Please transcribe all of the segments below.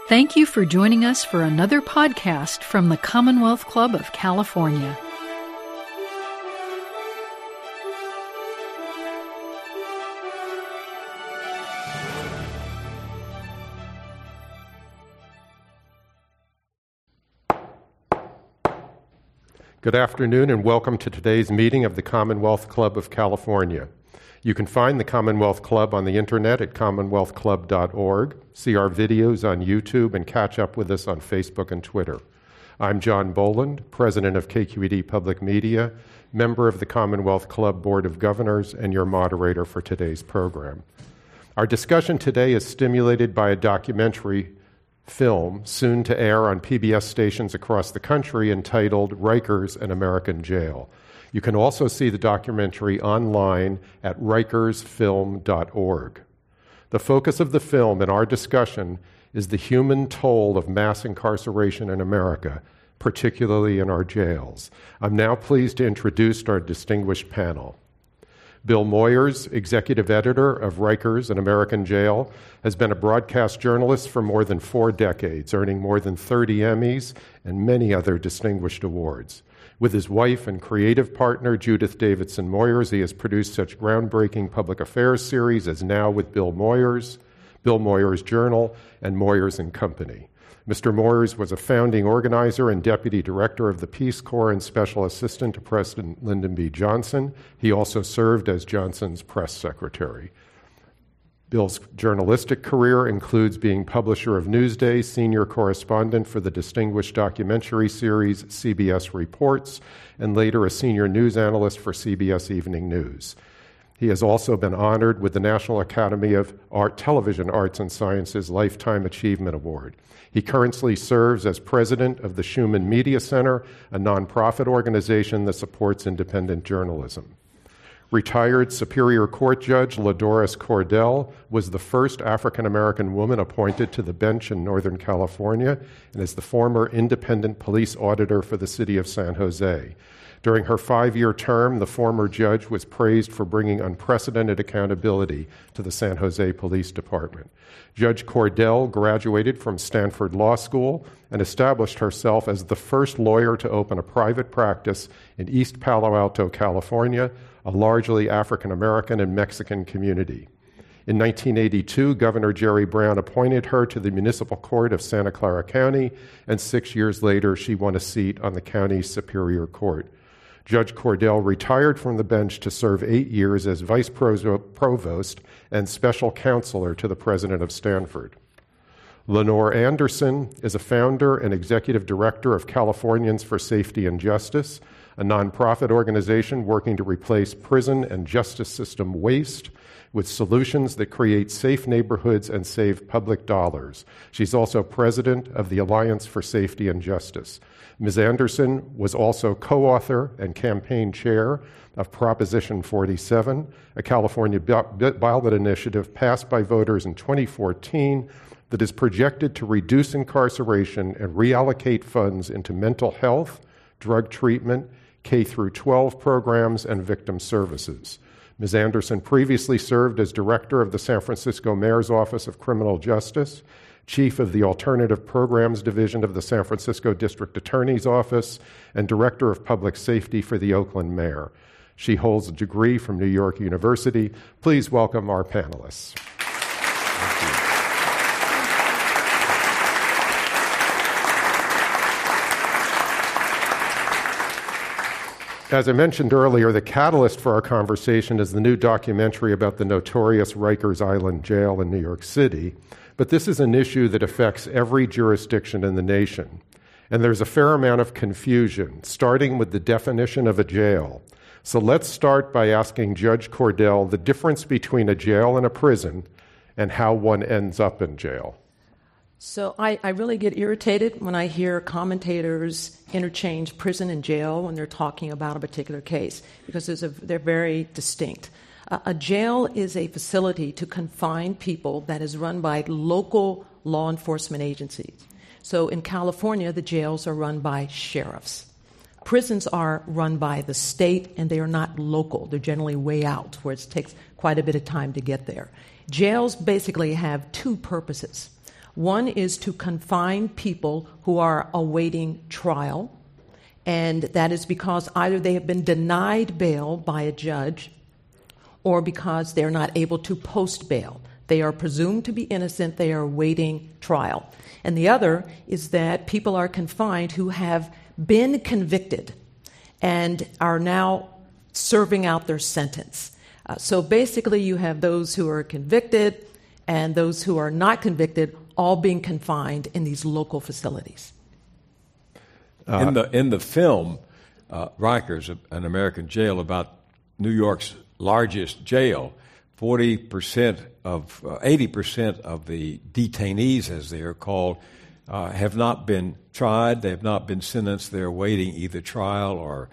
Thank you for joining us for another podcast from the Commonwealth Club of California. Good afternoon and welcome to today's meeting of the Commonwealth Club of California. You can find the Commonwealth Club on the internet at commonwealthclub.org, see our videos on YouTube, and catch up with us on Facebook and Twitter. I'm John Boland, President of KQED Public Media, member of the Commonwealth Club Board of Governors, and your moderator for today's program. Our discussion today is stimulated by a documentary film soon to air on PBS stations across the country entitled Rikers, an American Jail. You can also see the documentary online at rikersfilm.org. The focus of the film and our discussion is the human toll of mass incarceration in America, particularly in our jails. I'm now pleased to introduce our distinguished panel. Bill Moyers, executive editor of Rikers, an American Jail, has been a broadcast journalist for more than 4 decades, earning more than 30 Emmys and many other distinguished awards. With his wife and creative partner, Judith Davidson Moyers, he has produced such groundbreaking public affairs series as Now with Bill Moyers, Bill Moyers Journal, and Moyers and Company. Mr. Moyers was a founding organizer and deputy director of the Peace Corps and special assistant to President Lyndon B. Johnson. He also served as Johnson's press secretary. Bill's journalistic career includes being publisher of Newsday, senior correspondent for the distinguished documentary series CBS Reports, and later a senior news analyst for CBS Evening News. He has also been honored with the National Academy of Television Arts and Sciences Lifetime Achievement Award. He currently serves as president of the Schumann Media Center, a nonprofit organization that supports independent journalism. Retired Superior Court Judge LaDoris Cordell was the first African-American woman appointed to the bench in Northern California and is the former independent police auditor for the city of San Jose. During her 5-year term, the former judge was praised for bringing unprecedented accountability to the San Jose Police Department. Judge Cordell graduated from Stanford Law School and established herself as the first lawyer to open a private practice in East Palo Alto, California, a largely African-American and Mexican community. In 1982, Governor Jerry Brown appointed her to the Municipal Court of Santa Clara County, and 6 years later, she won a seat on the county's Superior Court. Judge Cordell retired from the bench to serve 8 years as vice provost and special counselor to the president of Stanford. Lenore Anderson is a founder and executive director of Californians for Safety and Justice, a nonprofit organization working to replace prison and justice system waste with solutions that create safe neighborhoods and save public dollars. She's also president of the Alliance for Safety and Justice. Ms. Anderson was also co-author and campaign chair of Proposition 47, a California ballot initiative passed by voters in 2014 that is projected to reduce incarceration and reallocate funds into mental health, drug treatment, K-12 programs, and victim services. Ms. Anderson previously served as director of the San Francisco Mayor's Office of Criminal Justice, chief of the Alternative Programs Division of the San Francisco District Attorney's Office, and director of public safety for the Oakland mayor. She holds a degree from New York University. Please welcome our panelists. As I mentioned earlier, the catalyst for our conversation is the new documentary about the notorious Rikers Island Jail in New York City. But this is an issue that affects every jurisdiction in the nation. And there's a fair amount of confusion, starting with the definition of a jail. So let's start by asking Judge Cordell the difference between a jail and a prison and how one ends up in jail. So I really get irritated when I hear commentators interchange prison and jail when they're talking about a particular case, because they're very distinct. A jail is a facility to confine people that is run by local law enforcement agencies. So in California, the jails are run by sheriffs. Prisons are run by the state, and they are not local. They're generally way out, where it takes quite a bit of time to get there. Jails basically have two purposes. One is to confine people who are awaiting trial, and that is because either they have been denied bail by a judge or because they're not able to post bail. They are presumed to be innocent. They are awaiting trial. And the other is that people are confined who have been convicted and are now serving out their sentence. So basically you have those who are convicted and those who are not convicted all being confined in these local facilities. In the film, Rikers, an American jail, about New York's largest jail, 80% of the detainees, as they are called, have not been tried. They have not been sentenced. They're awaiting either trial or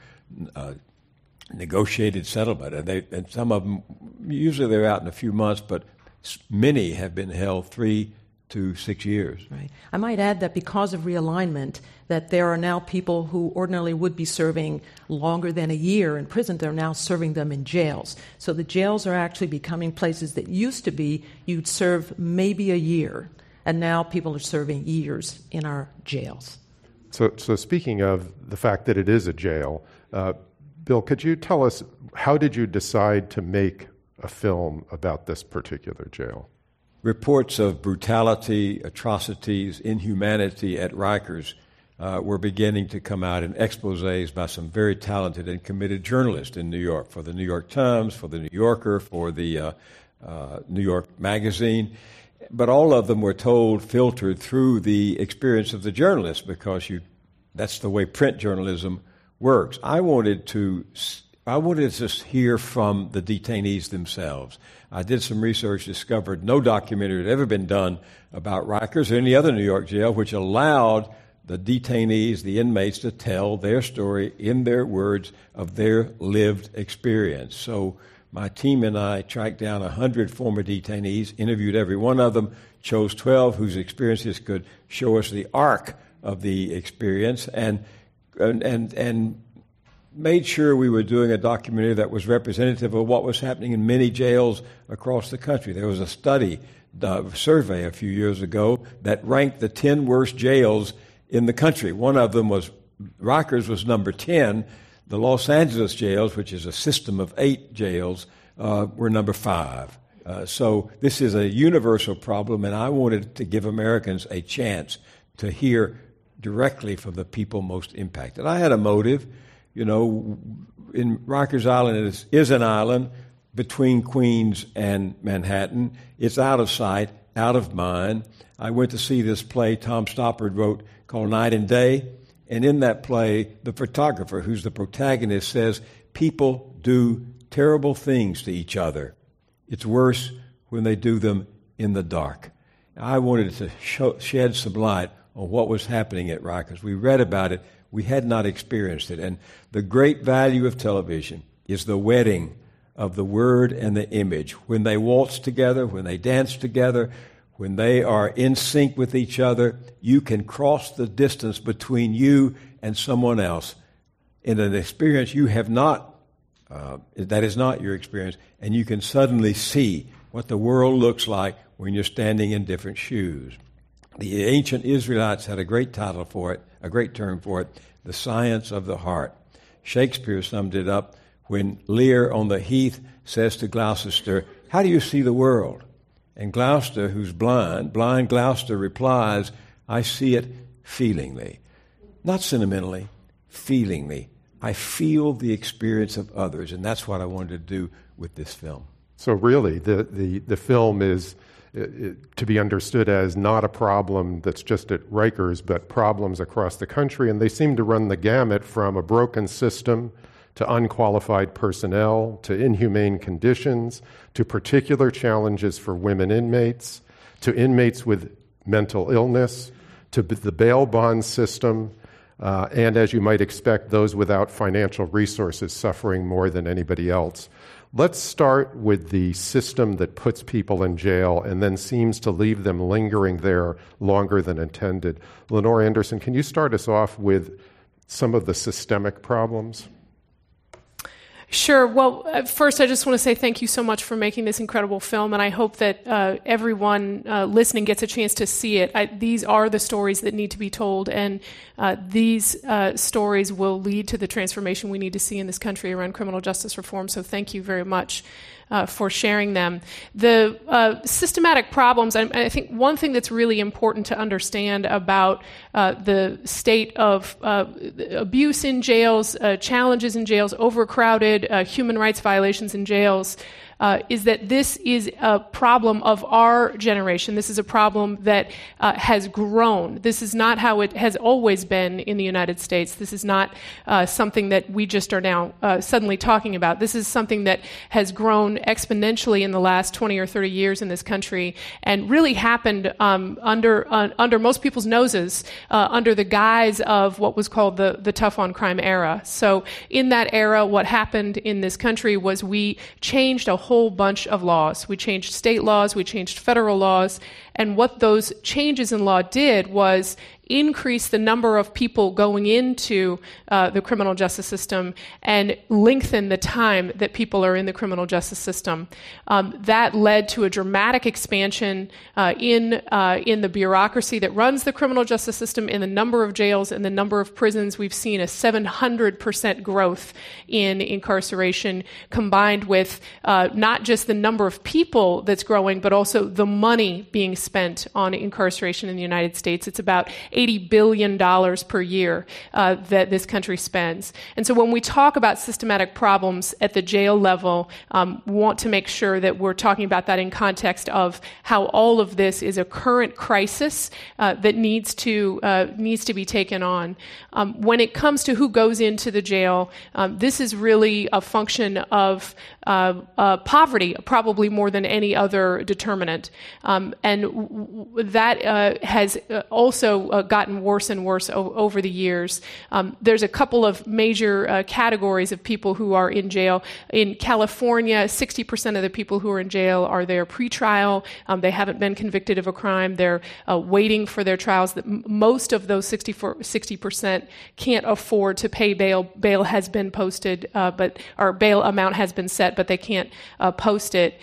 negotiated settlement. And some of them, usually they're out in a few months, but many have been held 3 to 6 years. Right. I might add that because of realignment, that there are now people who ordinarily would be serving longer than a year in prison. They're now serving them in jails. So the jails are actually becoming places that used to be you'd serve maybe a year, and now people are serving years in our jails. So speaking of the fact that it is a jail, Bill, could you tell us, how did you decide to make a film about this particular jail? Reports of brutality, atrocities, inhumanity at Rikers were beginning to come out in exposés by some very talented and committed journalists in New York, for the New York Times, for the New Yorker, for the New York Magazine. But all of them were filtered through the experience of the journalists, because that's the way print journalism works. I wanted to hear from the detainees themselves. I did some research, discovered no documentary had ever been done about Rikers or any other New York jail, which allowed the detainees, the inmates, to tell their story in their words of their lived experience. So my team and I tracked down 100 former detainees, interviewed every one of them, chose 12 whose experiences could show us the arc of the experience, and made sure we were doing a documentary that was representative of what was happening in many jails across the country. There was a survey a few years ago that ranked the 10 worst jails in the country. One of them was, Rikers was number 10. The Los Angeles jails, which is a system of 8 jails, were number 5. So this is a universal problem, and I wanted to give Americans a chance to hear directly from the people most impacted. I had a motive. You know, in Rikers Island is an island between Queens and Manhattan. It's out of sight, out of mind. I went to see this play Tom Stoppard wrote called Night and Day, and in that play, the photographer, who's the protagonist, says, people do terrible things to each other. It's worse when they do them in the dark. I wanted to shed some light on what was happening at Rikers. We read about it. We had not experienced it. And the great value of television is the wedding of the word and the image. When they waltz together, when they dance together, when they are in sync with each other, you can cross the distance between you and someone else in an experience you have not, that is not your experience, and you can suddenly see what the world looks like when you're standing in different shoes. The ancient Israelites had a great title for it, a great term for it, the science of the heart. Shakespeare summed it up when Lear on the heath says to Gloucester, "How do you see the world?" And Gloucester, who's blind Gloucester replies, "I see it feelingly." Not sentimentally, feelingly. I feel the experience of others, and that's what I wanted to do with this film. So really, the film is to be understood as not a problem that's just at Rikers, but problems across the country, and they seem to run the gamut from a broken system to unqualified personnel, to inhumane conditions, to particular challenges for women inmates, to inmates with mental illness, to the bail bond system, and as you might expect, those without financial resources suffering more than anybody else. Let's start with the system that puts people in jail and then seems to leave them lingering there longer than intended. Lenore Anderson, can you start us off with some of the systemic problems? Sure. Well, first, I just want to say thank you so much for making this incredible film, and I hope that everyone listening gets a chance to see it. These are the stories that need to be told, and these stories will lead to the transformation we need to see in this country around criminal justice reform, so thank you very much for sharing them. The systematic problems, I think one thing that's really important to understand about the state of abuse in jails, challenges in jails, overcrowded, human rights violations in jails, is that this is a problem of our generation. This is a problem that has grown. This is not how it has always been in the United States. This is not something that we just are now suddenly talking about. This is something that has grown exponentially in the last 20 or 30 years in this country and really happened under most people's noses under the guise of what was called the tough on crime era. So in that era, what happened in this country was we changed a whole bunch of laws. We changed state laws, we changed federal laws, and what those changes in law did was increase the number of people going into the criminal justice system and lengthen the time that people are in the criminal justice system. That led to a dramatic expansion in the bureaucracy that runs the criminal justice system, in the number of jails and the number of prisons. We've seen a 700% growth in incarceration, combined with not just the number of people that's growing, but also the money being spent on incarceration in the United States. It's about $80 billion per year that this country spends. And so when we talk about systematic problems at the jail level, we want to make sure that we're talking about that in context of how all of this is a current crisis that needs to be taken on. When it comes to who goes into the jail, this is really a function of poverty, probably more than any other determinant. And that has also gotten worse and worse over the years. There's a couple of major categories of people who are in jail. In California, 60% of the people who are in jail are there pre-trial. They haven't been convicted of a crime. They're waiting for their trials. Most of those 60% can't afford to pay bail. Bail has been posted, or bail amount has been set, but they can't post it.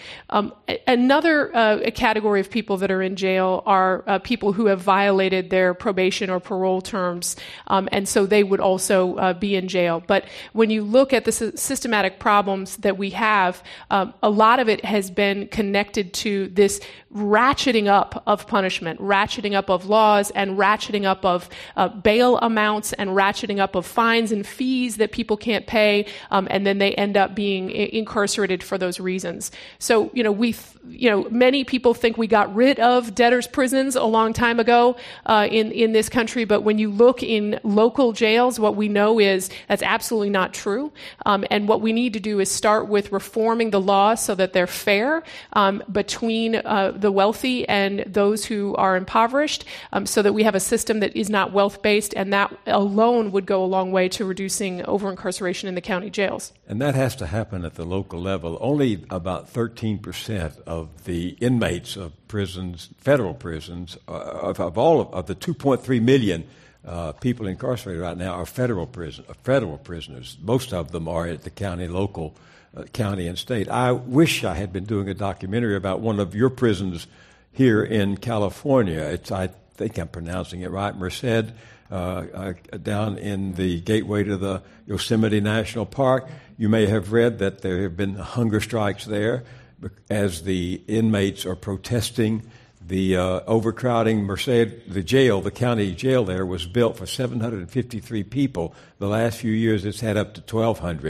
Another category of people that are in jail are people who have violated their probation or parole terms, and so they would also be in jail. But when you look at the systematic problems that we have, a lot of it has been connected to this ratcheting up of punishment, ratcheting up of laws, and ratcheting up of bail amounts, and ratcheting up of fines and fees that people can't pay, and then they end up being incarcerated for those reasons. So, many people think we got rid of debtors' prisons a long time ago in this country, but when you look in local jails, what we know is that's absolutely not true. And what we need to do is start with reforming the law so that they're fair between the wealthy and those who are impoverished, so that we have a system that is not wealth-based, and that alone would go a long way to reducing over-incarceration in the county jails. And that has to happen at the local level. Only about 13% of the inmates of prisons, federal prisons, of all of the 2.3 million people incarcerated right now are federal prisoners. Most of them are at the county and state. I wish I had been doing a documentary about one of your prisons here in California. I think I'm pronouncing it right, Merced, down in the gateway to the Yosemite National Park. You may have read that there have been hunger strikes there as the inmates are protesting the overcrowding. Merced, the county jail there, was built for 753 people. The last few years it's had up to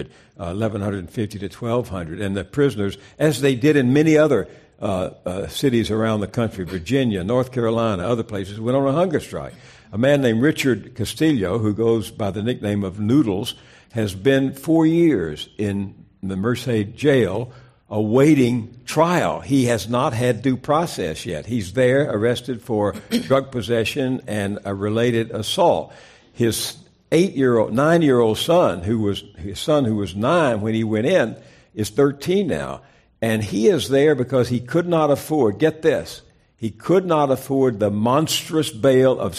1,150 to 1,200. And the prisoners, as they did in many other cities around the country, Virginia, North Carolina, other places, went on a hunger strike. A man named Richard Castillo, who goes by the nickname of Noodles, has been 4 years in the Merced jail awaiting trial. He has not had due process yet. He's there arrested for drug possession and a related assault. His 9-year-old son, who was 9 when he went in, is 13 now. And he is there because he could not afford, get this, he could not afford the monstrous bail of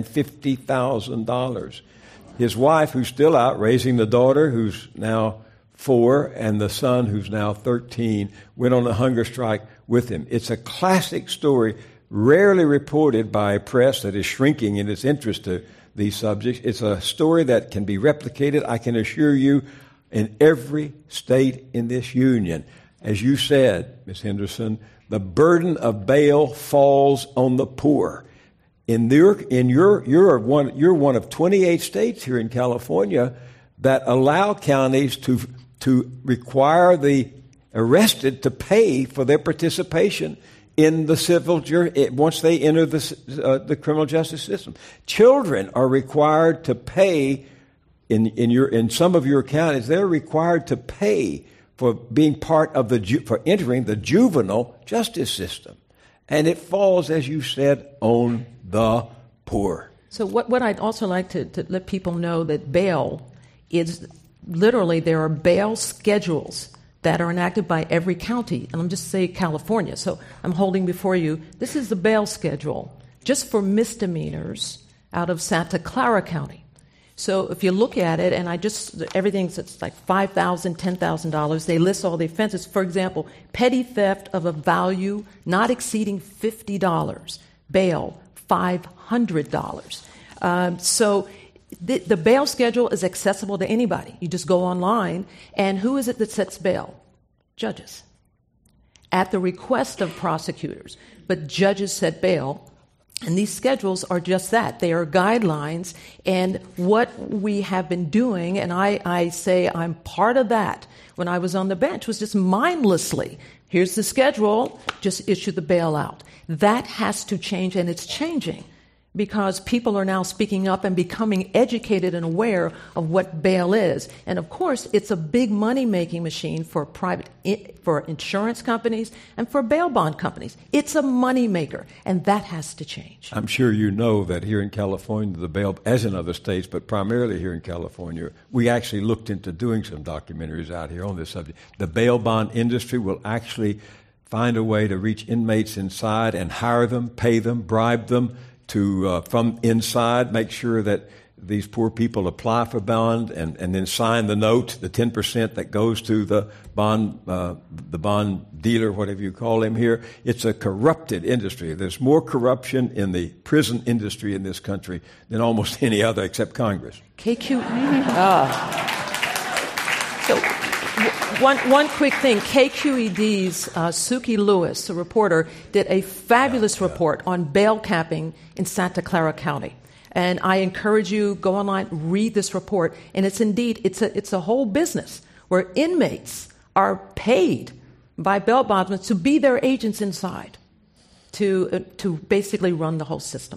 $650,000. His wife, who's still out raising the daughter, who's now 4, and the son, who's now 13, went on a hunger strike with him. It's a classic story, rarely reported by a press that is shrinking in its interest to these subjects. It's a story that can be replicated, I can assure you, in every state in this union. As you said, Ms. Henderson, the burden of bail falls on the poor. You're one of 28 states here in California that allow counties to require the arrested to pay for their participation in the civil once they enter the criminal justice system. Children are required to pay in some of your counties. They're required to pay for being part of for entering the juvenile justice system, and it falls, as you said, on the poor. So what I'd also like to let people know that bail is literally, there are bail schedules that are enacted by every county. And I'm just saying California. So I'm holding before you, this is the bail schedule just for misdemeanors out of Santa Clara County. So if you look at it, and everything's it's like $5,000, $10,000, they list all the offenses. For example, petty theft of a value not exceeding $50, bail $500. So the bail schedule is accessible to anybody. You just go online, and who is it that sets bail? Judges. At the request of prosecutors. But judges set bail, and these schedules are just that. They are guidelines, and what we have been doing, and I say I'm part of that when I was on the bench, was just mindlessly, here's the schedule, just issue the bail out. That has to change, and it's changing, because people are now speaking up and becoming educated and aware of what bail is. And of course, it's a big money-making machine for for insurance companies and for bail bond companies. It's a money-maker, and that has to change. I'm sure you know that here in California, the bail, as in other states, but primarily here in California, we actually looked into doing some documentaries out here on this subject. The bail bond industry will actually find a way to reach inmates inside and hire them, pay them, bribe them, to from inside make sure that these poor people apply for bond and then sign the note, the 10% that goes to the bond dealer, whatever you call him here. It's a corrupted industry. There's more corruption in the prison industry in this country than almost any other except Congress. So one quick thing. KQED's Suki Lewis, a reporter, did a fabulous report on bail capping in Santa Clara County. And I encourage you, go online, read this report. And it's a whole business where inmates are paid by bail bondsmen to be their agents inside, to basically run the whole system.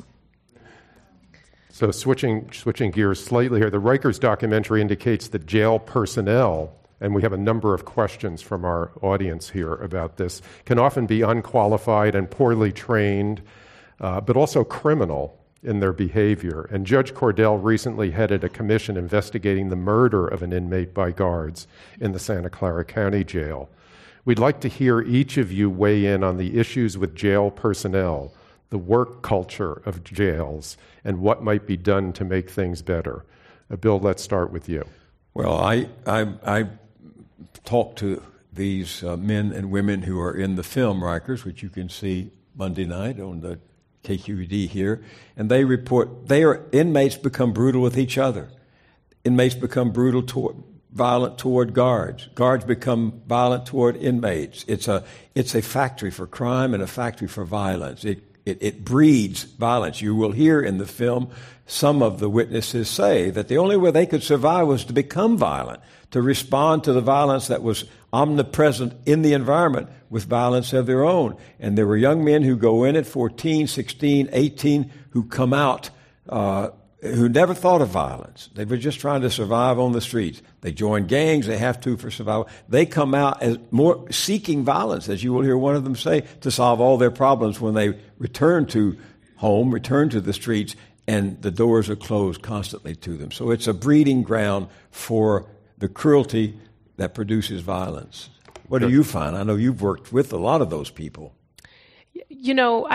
So switching gears slightly here, the Rikers documentary indicates that jail personnel, and we have a number of questions from our audience here about this, can often be unqualified and poorly trained, but also criminal in their behavior. And Judge Cordell recently headed a commission investigating the murder of an inmate by guards in the Santa Clara County Jail. We'd like to hear each of you weigh in on the issues with jail personnel, the work culture of jails, and what might be done to make things better. Bill, let's start with you. Well, I talked to these men and women who are in the film Rikers, which you can see Monday night on the KQED here, and they report inmates become brutal with each other. Inmates become violent toward guards. Guards become violent toward inmates. It's a factory for crime and a factory for violence. It breeds violence. You will hear in the film some of the witnesses say that the only way they could survive was to become violent, to respond to the violence that was omnipresent in the environment with violence of their own. And there were young men who go in at 14, 16, 18 who come out who never thought of violence. They were just trying to survive on the streets. They join gangs. They have to for survival. They come out as more seeking violence, as you will hear one of them say, to solve all their problems when they return to home, return to the streets, and the doors are closed constantly to them. So it's a breeding ground for the cruelty that produces violence. What do you find? I know you've worked with a lot of those people. You know,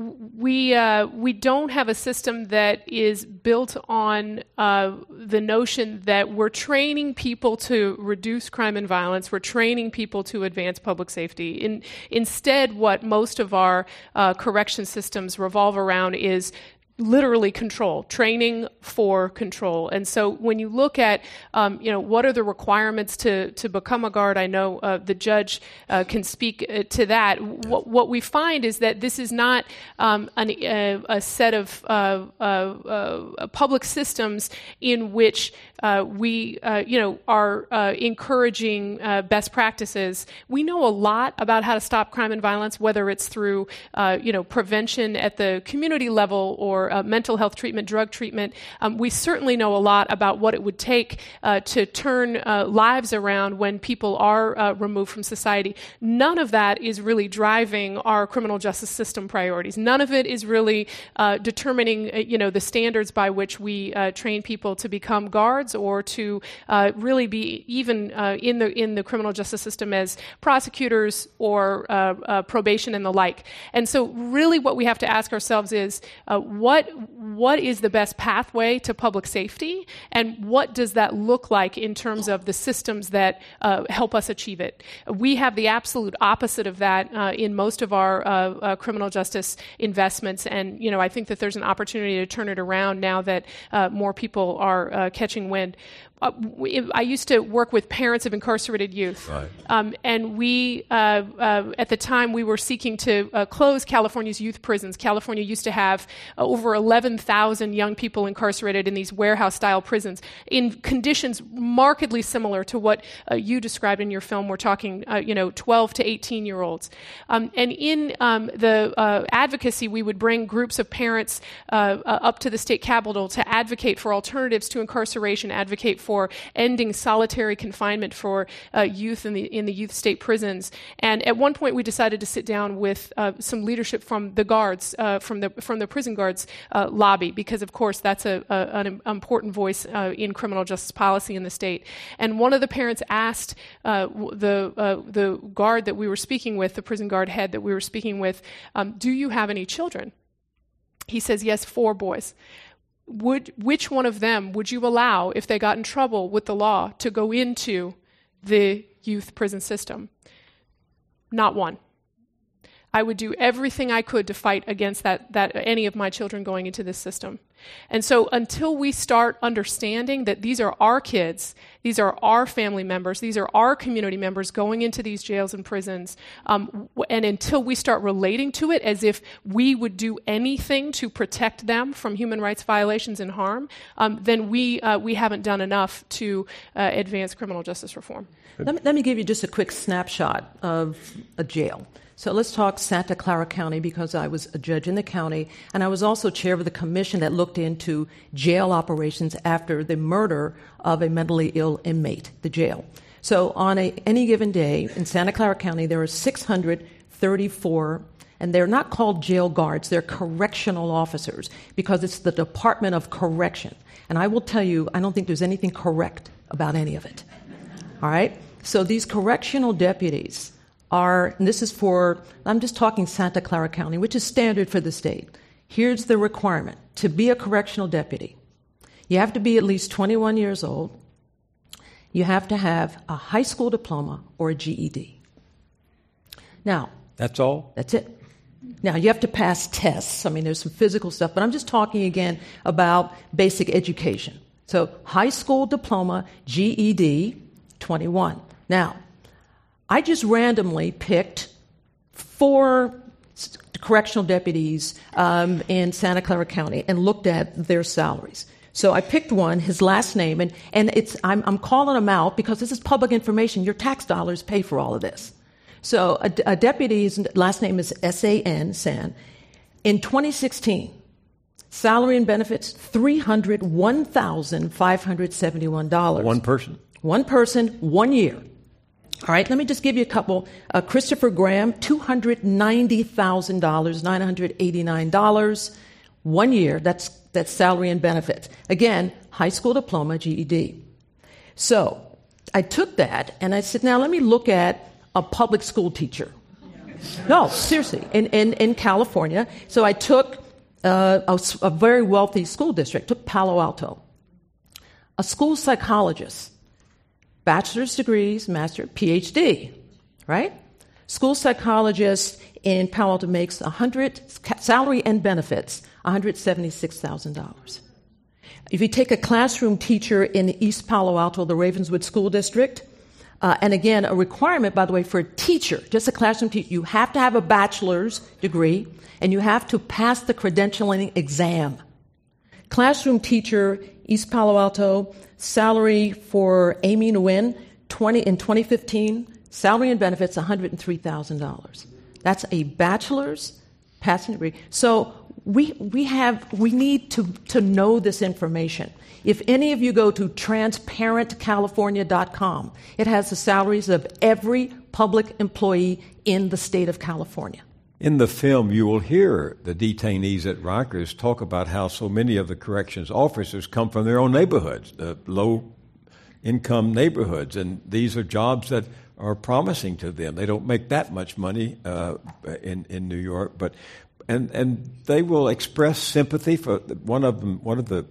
we don't have a system that is built on the notion that we're training people to reduce crime and violence. We're training people to advance public safety. Instead, what most of our correction systems revolve around is literally control, training for control. And so when you look at, what are the requirements to become a guard, I know the judge can speak to that. What we find is that this is not a set of public systems in which we are encouraging best practices. We know a lot about how to stop crime and violence, whether it's through prevention at the community level or mental health treatment, drug treatment. We certainly know a lot about what it would take to turn lives around when people are removed from society. None of that is really driving our criminal justice system priorities. None of it is really determining, the standards by which we train people to become guards or to really be even in the criminal justice system as prosecutors or probation and the like. And so really what we have to ask ourselves is what is the best pathway to public safety, and what does that look like in terms of the systems that help us achieve it? We have the absolute opposite of that in most of our criminal justice investments, and I think that there's an opportunity to turn it around now that more people are catching wind. I used to work with parents of incarcerated youth, right. And we, at the time, we were seeking to close California's youth prisons. California used to have over 11,000 young people incarcerated in these warehouse-style prisons in conditions markedly similar to what you described in your film. We're talking, 12 to 18-year-olds. And in the advocacy, we would bring groups of parents up to the state capitol to advocate for alternatives to incarceration, advocate for ending solitary confinement for youth in the youth state prisons. And at one point, we decided to sit down with some leadership from the guards, from the prison guards lobby, because of course that's an important voice in criminal justice policy in the state. And one of the parents asked the guard that we were speaking with, the prison guard head that we were speaking with, "Do you have any children?" He says, "Yes, 4 boys." Which one of them would you allow, if they got in trouble with the law, to go into the youth prison system? Not one. I would do everything I could to fight against that any of my children going into this system. And so until we start understanding that these are our kids, these are our family members, these are our community members going into these jails and prisons, and until we start relating to it as if we would do anything to protect them from human rights violations and harm, then we haven't done enough to advance criminal justice reform. Let me give you just a quick snapshot of a jail. So let's talk Santa Clara County, because I was a judge in the county, and I was also chair of the commission that looked into jail operations after the murder of a mentally ill inmate, the jail. So on any given day in Santa Clara County, there are 634, and they're not called jail guards, they're correctional officers, because it's the Department of Correction. And I will tell you, I don't think there's anything correct about any of it. All right? So these correctional deputies and this is I'm just talking Santa Clara County, which is standard for the state. Here's the requirement. To be a correctional deputy, you have to be at least 21 years old. You have to have a high school diploma or a GED. Now, that's all? That's it. Now, you have to pass tests. I mean, there's some physical stuff, but I'm just talking again about basic education. So, high school diploma, GED, 21. Now, I just randomly picked 4 correctional deputies in Santa Clara County and looked at their salaries. So I picked one, his last name, and I'm calling him out because this is public information. Your tax dollars pay for all of this. So a deputy's last name is S-A-N, San. In 2016, salary and benefits, $301,571. One person? One person, 1 year. All right, let me just give you a couple. Christopher Graham, $290,000, $989, 1 year. That's salary and benefits. Again, high school diploma, GED. So I took that and I said, now let me look at a public school teacher. No, seriously. In California, so I took a very wealthy school district, took Palo Alto. A school psychologist, bachelor's degrees, master, PhD, right? School psychologist in Palo Alto makes salary and benefits, $176,000. If you take a classroom teacher in East Palo Alto, the Ravenswood School District, and again, a requirement, by the way, for a teacher, just a classroom teacher, you have to have a bachelor's degree, and you have to pass the credentialing exam. Classroom teacher, East Palo Alto, salary for Amy Nguyen, in 2015, salary and benefits, $103,000. That's a bachelor's passing degree. So we need to know this information. If any of you go to transparentcalifornia.com, it has the salaries of every public employee in the state of California. In the film, you will hear the detainees at Rikers talk about how so many of the corrections officers come from their own neighborhoods, the low-income neighborhoods, and these are jobs that are promising to them. They don't make that much money in New York, but and they will express sympathy for one of the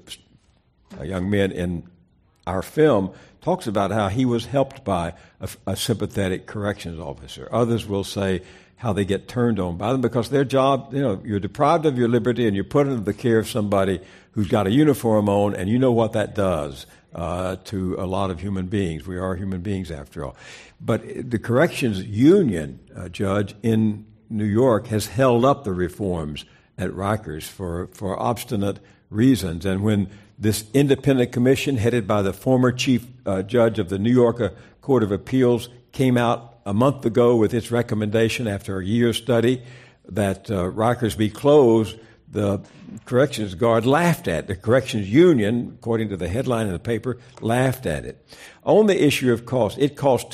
young men in our film talks about how he was helped by a sympathetic corrections officer. Others will say how they get turned on by them because their job, you're deprived of your liberty and you're put under the care of somebody who's got a uniform on, and you know what that does to a lot of human beings. We are human beings after all. But the corrections union, Judge, in New York has held up the reforms at Rikers for obstinate reasons. And when this independent commission headed by the former chief judge of the New York Court of Appeals came out a month ago with its recommendation after a year's study that Rikers be closed, the corrections guard laughed at it. The corrections union, according to the headline in the paper, laughed at it. On the issue of cost, it cost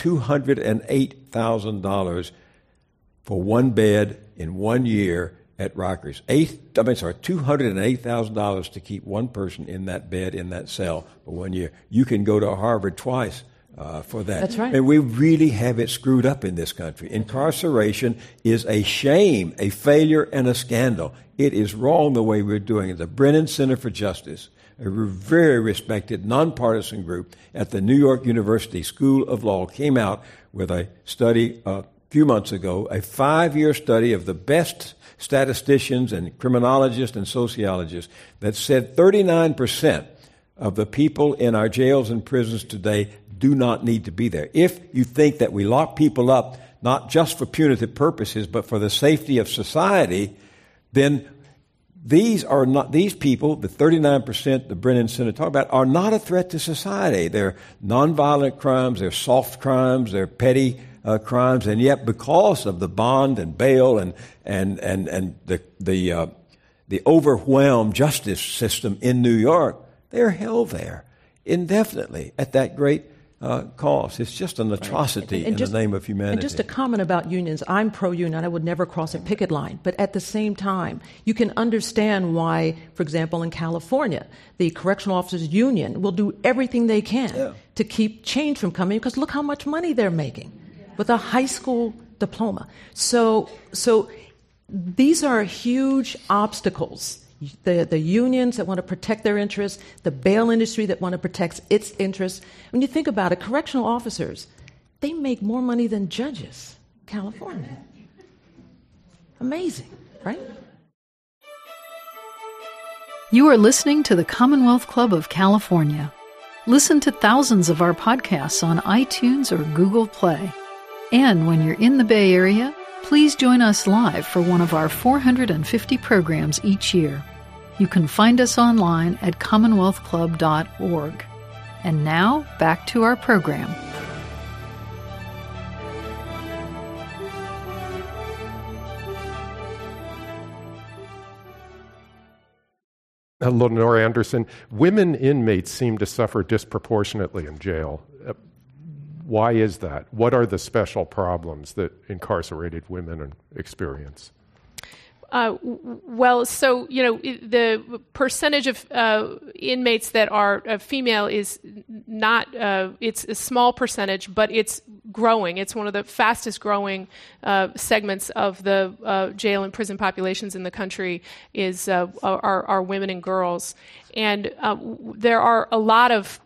$208,000 for one bed in 1 year at Rikers. $208,000 to keep one person in that bed, in that cell for 1 year. You can go to Harvard twice for that. That's right. And we really have it screwed up in this country. Incarceration is a shame, a failure, and a scandal. It is wrong the way we're doing it. The Brennan Center for Justice, a very respected, nonpartisan group at the New York University School of Law, came out with a study a few months ago, a 5-year study of the best statisticians and criminologists and sociologists that said 39% of the people in our jails and prisons today do not need to be there. If you think that we lock people up not just for punitive purposes but for the safety of society, then these people, the 39% the Brennan Center talked about, are not a threat to society. They're nonviolent crimes, they're soft crimes, they're petty crimes, and yet because of the bond and bail and the overwhelmed justice system in New York, they're held there indefinitely at that great cost. It's just an atrocity in the name of humanity. And just a comment about unions. I'm pro-union. I would never cross a picket line. But at the same time, you can understand why, for example, in California, the Correctional Officers Union will do everything they can to keep change from coming because look how much money they're making with a high school diploma. So these are huge obstacles. The unions that want to protect their interests, the bail industry that want to protect its interests. When you think about it, correctional officers, they make more money than judges in California. Amazing, right? You are listening to the Commonwealth Club of California. Listen to thousands of our podcasts on iTunes or Google Play. And when you're in the Bay Area, please join us live for one of our 450 programs each year. You can find us online at commonwealthclub.org. And now, back to our program. Lenore Anderson, women inmates seem to suffer disproportionately in jail. Why is that? What are the special problems that incarcerated women experience? Well, so, the percentage of inmates that are female is not, it's a small percentage, but it's growing. It's one of the fastest growing segments of the jail and prison populations in the country is are women and girls. And there are a lot of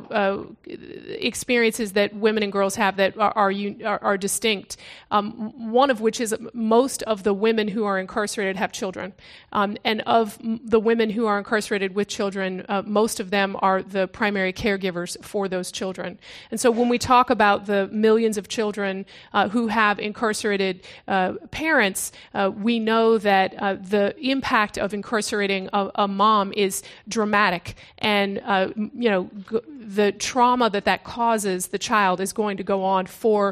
experiences that women and girls have that are distinct. One of which is most of the women who are incarcerated have children. And of the women who are incarcerated with children, most of them are the primary caregivers for those children. And so when we talk about the millions of children who have incarcerated parents, we know that the impact of incarcerating a mom is dramatic, and the trauma that causes the child is going to go on for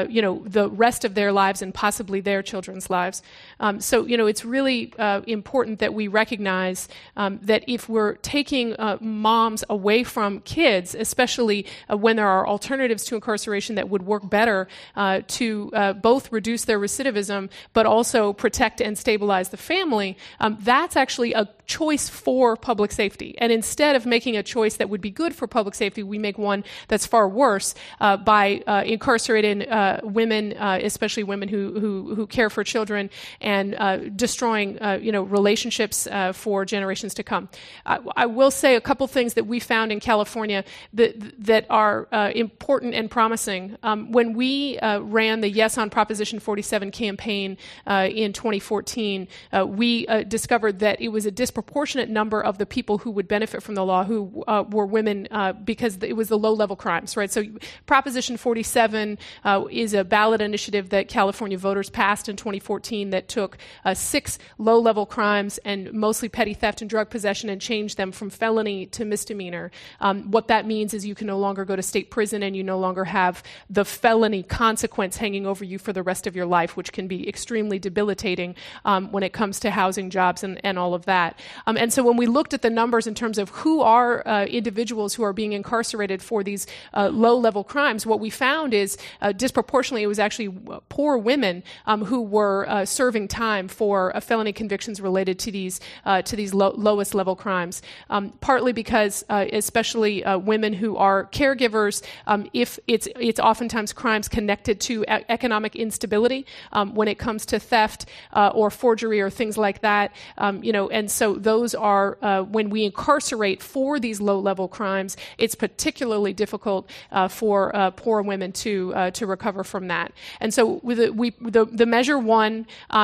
the rest of their lives and possibly their children's lives. So it's really important that we recognize that if we're taking moms away from kids, especially when there are alternatives to incarceration that would work better to both reduce their recidivism but also protect and stabilize the family, that's actually a choice for public safety. And instead of making a choice that would be good for public safety, we make one that's far worse by incarcerating women, especially women who care for children, and destroying relationships for generations to come. I will say a couple things that we found in California that are important and promising. When we ran the Yes on Proposition 47 campaign in 2014, we discovered that it was a disproportionate number of the people who would benefit from the law who were women because it was the low-level crimes, right? So Proposition 47 is a ballot initiative that California voters passed in 2014 that took 6 low-level crimes and mostly petty theft and drug possession and changed them from felony to misdemeanor. What that means is you can no longer go to state prison and you no longer have the felony consequence hanging over you for the rest of your life, which can be extremely debilitating when it comes to housing, jobs, and all of that. And so when we looked at the numbers in terms of who are individuals who are being incarcerated for these low-level crimes, what we found is disproportionately it was actually poor women who were serving time for felony convictions related to these lowest level crimes. Partly because, especially women who are caregivers, if it's oftentimes crimes connected to economic instability when it comes to theft or forgery or things like that, and so those are when we incarcerate for these low-level crimes, it's particularly difficult for poor women to recover from that. And so with the measure one,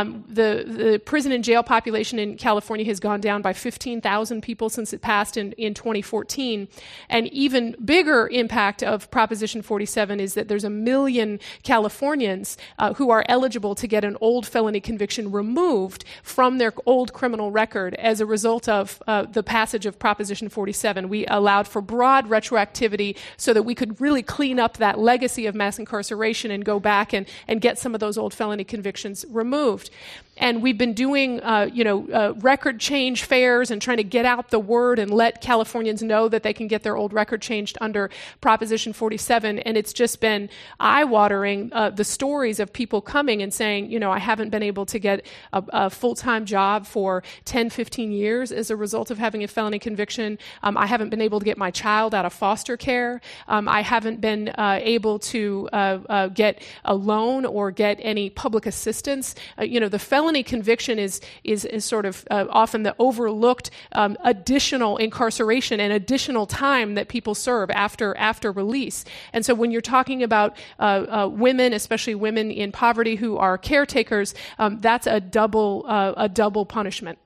the prison and jail population in California has gone down by 15,000 people since it passed in 2014. And even bigger impact of Proposition 47 is that there's 1 million Californians who are eligible to get an old felony conviction removed from their old criminal record as a result of the passage of Proposition 47. We allowed for broad retroactivity so that we could really clean up that legacy of mass incarceration and go back and get some of those old felony convictions removed. And we've been doing, record change fairs and trying to get out the word and let Californians know that they can get their old record changed under Proposition 47. And it's just been eye-watering, the stories of people coming and saying, I haven't been able to get a full-time job for 10, 15 years as a result of having a felony conviction. I haven't been able to get my child out of foster care. I haven't been able to get a loan or get any public assistance. The felony conviction is sort of often the overlooked additional incarceration and additional time that people serve after release. And so when you're talking about women, especially women in poverty who are caretakers, that's a double punishment.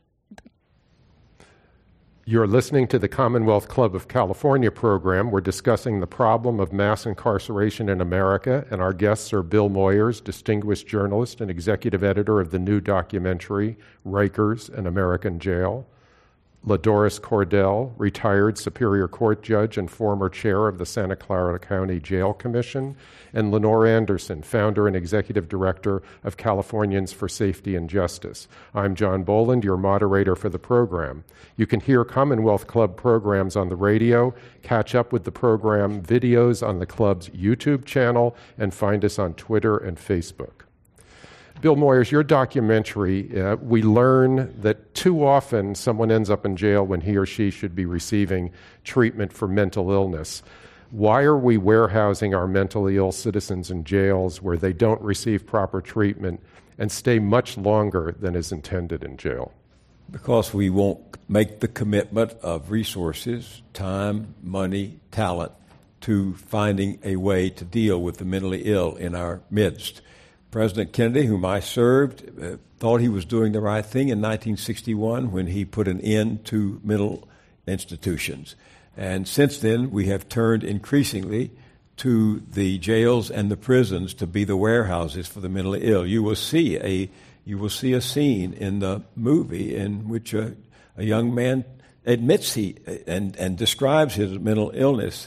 You're listening to the Commonwealth Club of California program. We're discussing the problem of mass incarceration in America, and our guests are Bill Moyers, distinguished journalist and executive editor of the new documentary, Rikers, An American Jail; LaDoris Cordell, retired Superior Court judge and former chair of the Santa Clara County Jail Commission; and Lenore Anderson, founder and executive director of Californians for Safety and Justice. I'm John Boland, your moderator for the program. You can hear Commonwealth Club programs on the radio, catch up with the program videos on the club's YouTube channel, and find us on Twitter and Facebook. Bill Moyers, your documentary, we learn that too often someone ends up in jail when he or she should be receiving treatment for mental illness. Why are we warehousing our mentally ill citizens in jails where they don't receive proper treatment and stay much longer than is intended in jail? Because we won't make the commitment of resources, time, money, talent, to finding a way to deal with the mentally ill in our midst. President Kennedy, whom I served, thought he was doing the right thing in 1961 when he put an end to mental institutions. And since then, we have turned increasingly to the jails and the prisons to be the warehouses for the mentally ill. You will see a scene in the movie in which a young man admits and describes his mental illness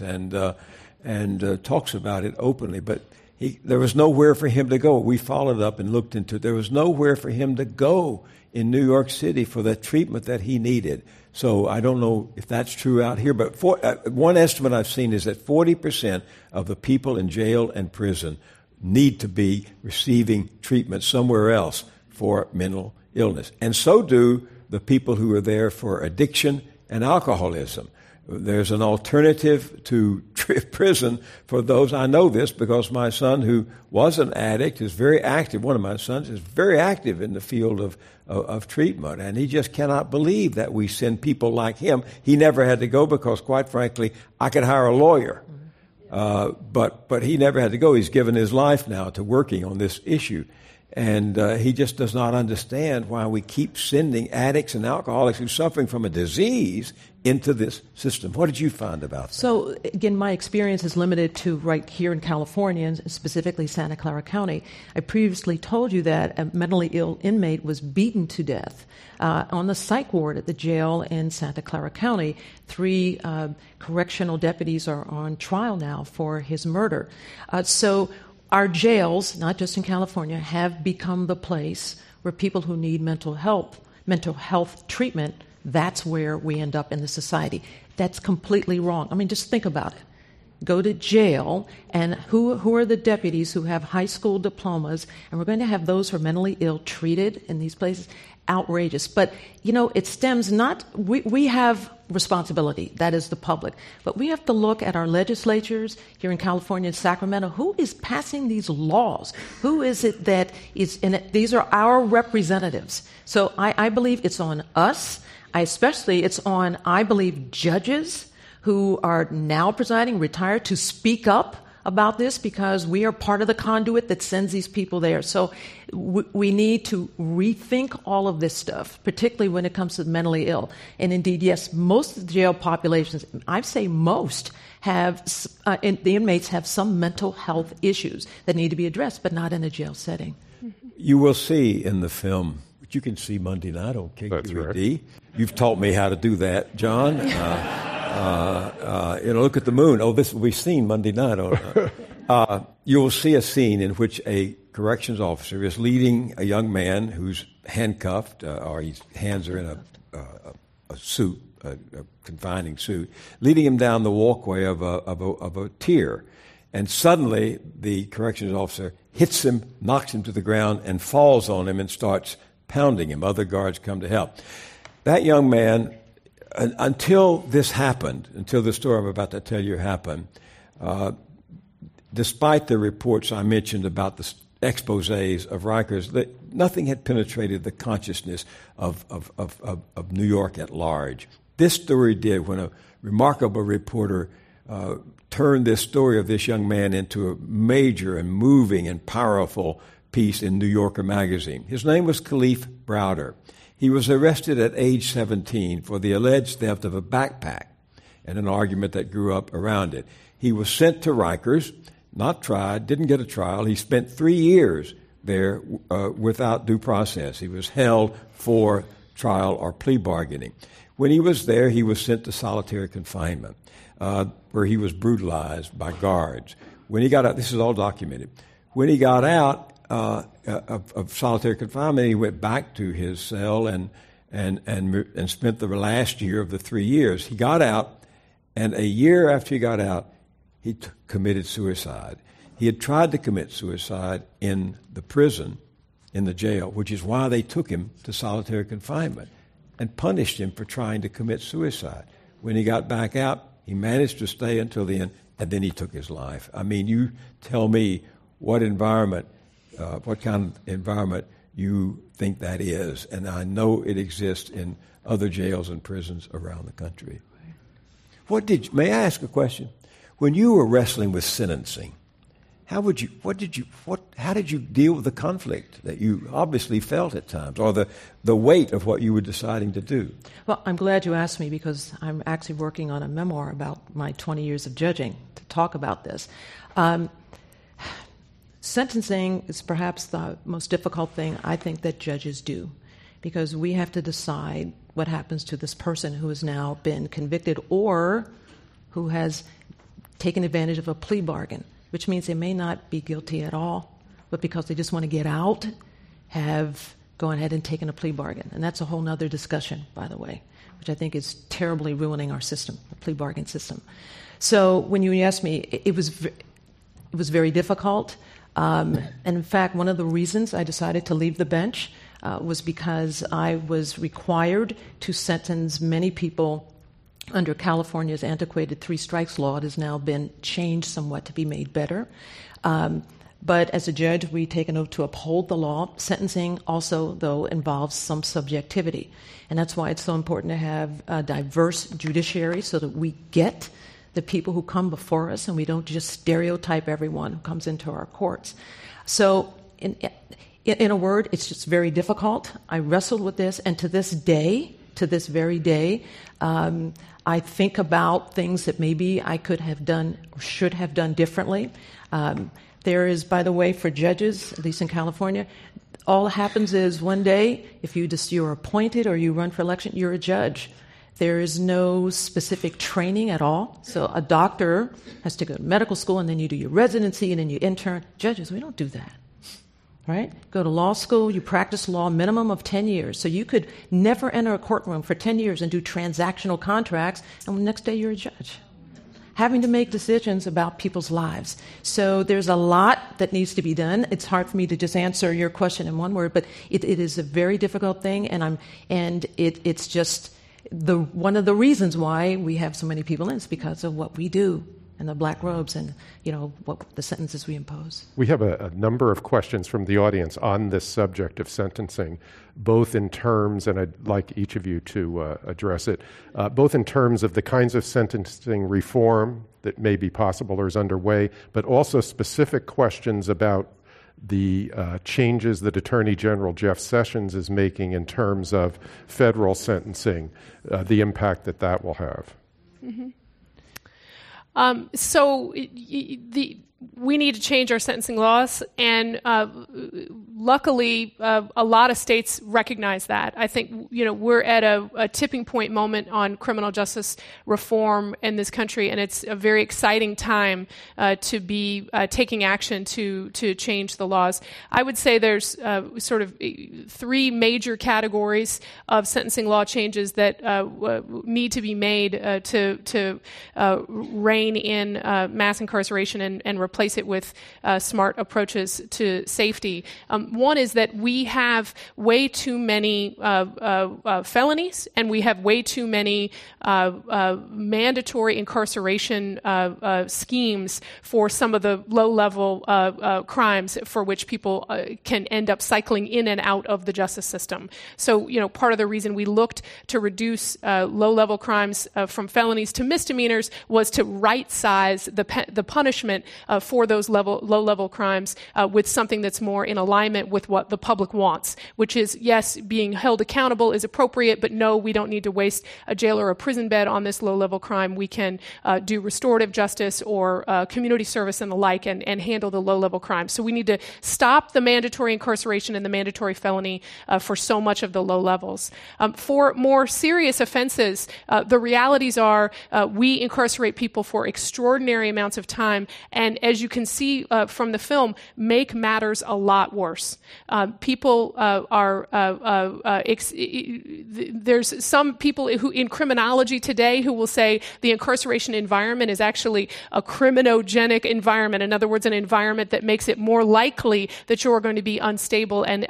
and talks about it openly. But there was nowhere for him to go. We followed up and looked into it. There was nowhere for him to go in New York City for the treatment that he needed. So I don't know if that's true out here, but one estimate I've seen is that 40% of the people in jail and prison need to be receiving treatment somewhere else for mental illness. And so do the people who are there for addiction and alcoholism. There's an alternative to prison for those. I know this because my son, who was an addict, is very active. One of my sons is very active in the field of treatment, and he just cannot believe that we send people like him. He never had to go because, quite frankly, I could hire a lawyer, but he never had to go. He's given his life now to working on this issue. And he just does not understand why we keep sending addicts and alcoholics who are suffering from a disease into this system. What did you find about that? So, again, my experience is limited to right here in California, and specifically Santa Clara County. I previously told you that a mentally ill inmate was beaten to death on the psych ward at the jail in Santa Clara County. 3 correctional deputies are on trial now for his murder. So our jails, not just in California, have become the place where people who need mental health treatment, that's where we end up in the society. That's completely wrong. I mean, just think about it. Go to jail, and who are the deputies who have high school diplomas, and we're going to have those who are mentally ill treated in these places? Outrageous. But, it stems not, we have responsibility, that is the public, but we have to look at our legislatures here in California and Sacramento. Who is passing these laws? Who is it that is in it? These are our representatives. So I believe it's on us. It's on, I believe, judges who are now presiding, retired, to speak up about this because we are part of the conduit that sends these people there. So we need to rethink all of this stuff, particularly when it comes to the mentally ill. And indeed, yes, most of the jail populations, I'd say most, have the inmates have some mental health issues that need to be addressed, but not in a jail setting. You will see in the film, which you can see Monday night on KQED. That's right. You've taught me how to do that, John. Look at the moon. Oh, this will be seen Monday night. You will see a scene in which a corrections officer is leading a young man who's handcuffed, or his hands are in a suit, a confining suit, leading him down the walkway of a tier. And suddenly the corrections officer hits him, knocks him to the ground, and falls on him and starts pounding him. Other guards come to help. That young man, until this happened, until the story I'm about to tell you happened, despite the reports I mentioned about the exposés of Rikers, nothing had penetrated the consciousness of New York at large. This story did, when a remarkable reporter turned this story of this young man into a major and moving and powerful piece in New Yorker magazine. His name was Kalief Browder. He was arrested at age 17 for the alleged theft of a backpack and an argument that grew up around it. He was sent to Rikers, not tried, didn't get a trial. He spent 3 years there without due process. He was held for trial or plea bargaining. When he was there, he was sent to solitary confinement, where he was brutalized by guards. When he got out, this is all documented. When he got out of solitary confinement, he went back to his cell and spent the last year of the 3 years. He got out, and a year after he got out, he committed suicide. He had tried to commit suicide in the prison, in the jail, which is why they took him to solitary confinement and punished him for trying to commit suicide. When he got back out, he managed to stay until the end, and then he took his life. I mean, you tell me what kind of environment you think that is, and I know it exists in other jails and prisons around the country. May I ask a question? When you were wrestling with sentencing, how did you deal with the conflict that you obviously felt at times, or the weight of what you were deciding to do? Well, I'm glad you asked me, because I'm actually working on a memoir about my 20 years of judging to talk about this. Sentencing is perhaps the most difficult thing I think that judges do, because we have to decide what happens to this person who has now been convicted or who has taken advantage of a plea bargain, which means they may not be guilty at all, but because they just want to get out, have gone ahead and taken a plea bargain. And that's a whole other discussion, by the way, which I think is terribly ruining our system, the plea bargain system. So when you asked me, it was very difficult. And in fact, one of the reasons I decided to leave the bench was because I was required to sentence many people under California's antiquated three strikes law. It has now been changed somewhat to be made better. But as a judge, we take an oath to uphold the law. Sentencing also, though, involves some subjectivity. And that's why it's so important to have a diverse judiciary, so that we get the people who come before us and we don't just stereotype everyone who comes into our courts. So in a word, it's just very difficult. I wrestled with this, and to this very day, I think about things that maybe I could have done or should have done differently. There is, by the way, for judges, at least in California, all that happens is one day, if you're appointed or you run for election, you're a judge. There is no specific training at all. So a doctor has to go to medical school, and then you do your residency, and then you intern. Judges, we don't do that. Right? Go to law school, you practice law, minimum of 10 years. So you could never enter a courtroom for 10 years and do transactional contracts, and the next day you're a judge, having to make decisions about people's lives. So there's a lot that needs to be done. It's hard for me to just answer your question in one word, but it is a very difficult thing, and it's just one of the reasons why we have so many people in is because of what we do and the black robes and, what the sentences we impose. We have a number of questions from the audience on this subject of sentencing, both in terms, and I'd like each of you to address it, both in terms of the kinds of sentencing reform that may be possible or is underway, but also specific questions about the changes that Attorney General Jeff Sessions is making in terms of federal sentencing, the impact that will have. Mm-hmm. We need to change our sentencing laws, and luckily, a lot of states recognize that. I think we're at a tipping point moment on criminal justice reform in this country, and it's a very exciting time to be taking action to change the laws. I would say there's sort of three major categories of sentencing law changes that need to be made to rein in mass incarceration and replace it with smart approaches to safety. One is that we have way too many felonies, and we have way too many mandatory incarceration schemes for some of the low-level crimes for which people can end up cycling in and out of the justice system. So, part of the reason we looked to reduce low-level crimes from felonies to misdemeanors was to right-size the punishment for those low-level crimes with something that's more in alignment with what the public wants, which is, yes, being held accountable is appropriate, but no, we don't need to waste a jail or a prison bed on this low-level crime. We can do restorative justice or community service and the like and handle the low-level crime. So we need to stop the mandatory incarceration and the mandatory felony for so much of the low levels. For more serious offenses, the realities are we incarcerate people for extraordinary amounts of time, and as you can see from the film, make matters a lot worse. People there's some people who in criminology today who will say the incarceration environment is actually a criminogenic environment. In other words, an environment that makes it more likely that you're going to be unstable and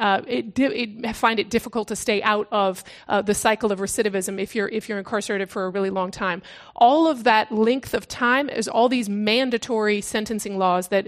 find it difficult to stay out of the cycle of recidivism if you're incarcerated for a really long time. All of that length of time is all these mandatory sentencing laws that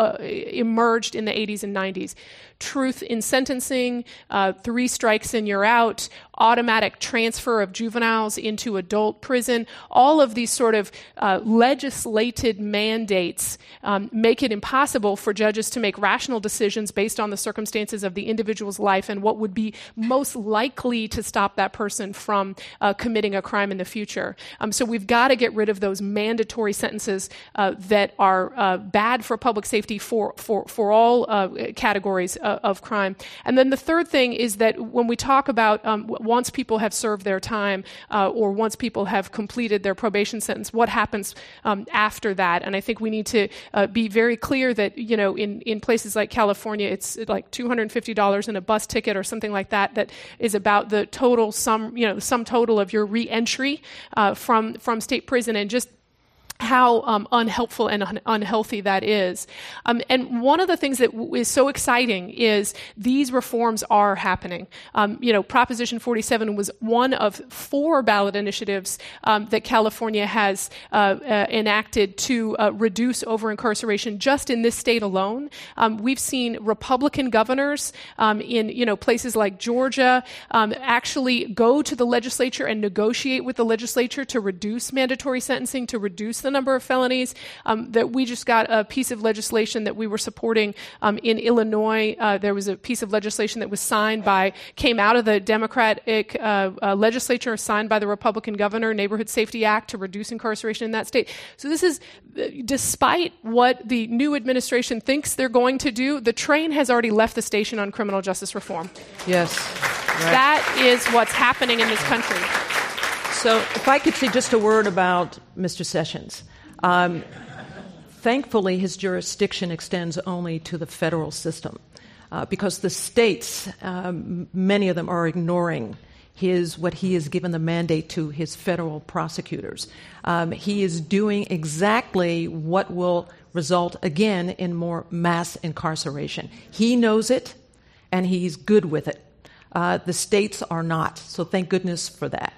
emerged in the 80s and 90s. Truth in sentencing, 3 strikes and you're out, automatic transfer of juveniles into adult prison. All of these sort of legislated mandates make it impossible for judges to make rational decisions based on the circumstances of the individual's life and what would be most likely to stop that person from committing a crime in the future. So we've got to get rid of those mandatory sentences that are bad for public safety for all categories of crime. And then the third thing is that when we talk about once people have served their time or once people have completed their probation sentence, what happens after that? And I think we need to be very clear that, in places like California, it's like $250 in a bus ticket or something like that, that is about the total sum total of your re-entry from state prison, and just how unhelpful and unhealthy that is. And one of the things that is so exciting is these reforms are happening. Proposition 47 was one of 4 ballot initiatives that California has enacted to reduce over-incarceration just in this state alone. We've seen Republican governors in places like Georgia actually go to the legislature and negotiate with the legislature to reduce mandatory sentencing, to reduce the number of felonies. That we just got a piece of legislation that we were supporting in Illinois. There was a piece of legislation that was came out of the Democratic legislature, signed by the Republican governor, Neighborhood Safety Act, to reduce incarceration in that state. So this is, despite what the new administration thinks they're going to do, the train has already left the station on criminal justice reform. Yes. Right. That is what's happening in this country. So if I could say just a word about Mr. Sessions. Thankfully, his jurisdiction extends only to the federal system because the states, many of them are ignoring what he has given the mandate to his federal prosecutors. He is doing exactly what will result, again, in more mass incarceration. He knows it, and he's good with it. The states are not, so thank goodness for that.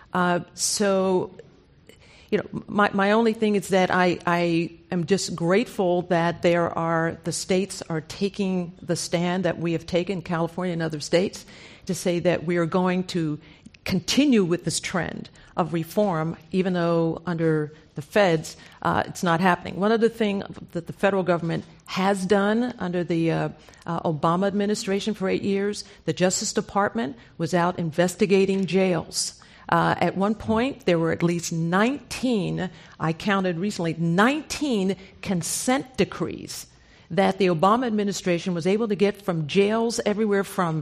My only thing is that I am just grateful that the states are taking the stand that we have taken, California and other states, to say that we are going to continue with this trend of reform, even though under the feds, it's not happening. One other thing that the federal government has done under the Obama administration for 8 years, the Justice Department was out investigating jails. At one point, there were at least 19, I counted recently, 19 consent decrees that the Obama administration was able to get from jails everywhere from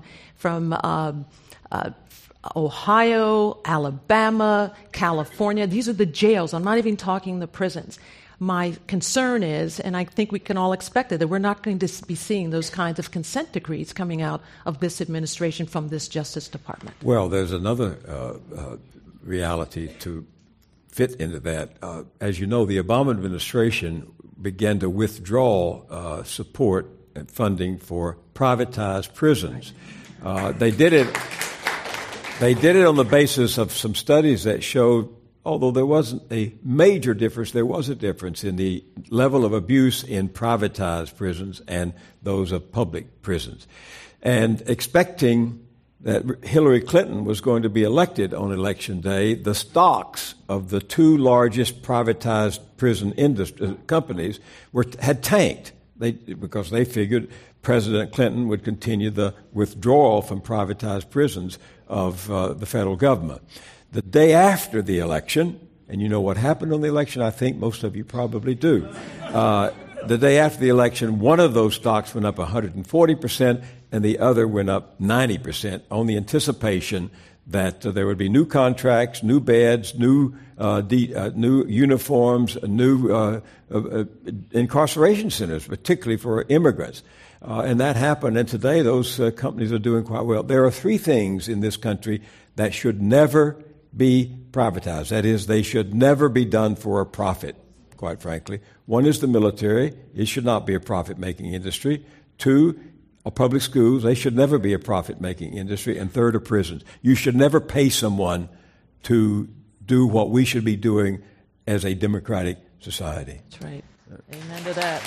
Ohio, Alabama, California. These are the jails. I'm not even talking the prisons. My concern is, and I think we can all expect it, that we're not going to be seeing those kinds of consent decrees coming out of this administration from this Justice Department. Well, there's another reality to fit into that. As you know, the Obama administration began to withdraw support and funding for privatized prisons. They did it on the basis of some studies that showed, although there wasn't a major difference, there was a difference in the level of abuse in privatized prisons and those of public prisons. And expecting that Hillary Clinton was going to be elected on Election Day, the stocks of the 2 largest privatized prison companies had tanked because they figured President Clinton would continue the withdrawal from privatized prisons of the federal government. The day after the election, and you know what happened on the election, I think most of you probably do. The day after the election, one of those stocks went up 140%, and the other went up 90% on the anticipation that there would be new contracts, new beds, new uniforms, new incarceration centers, particularly for immigrants. And that happened, and today those companies are doing quite well. There are three things in this country that should never be privatized. That is, they should never be done for a profit, quite frankly. One is the military. It should not be a profit-making industry. Two, public schools. They should never be a profit-making industry. And third, are prisons. You should never pay someone to do what we should be doing as a democratic society. That's right. Amen to that.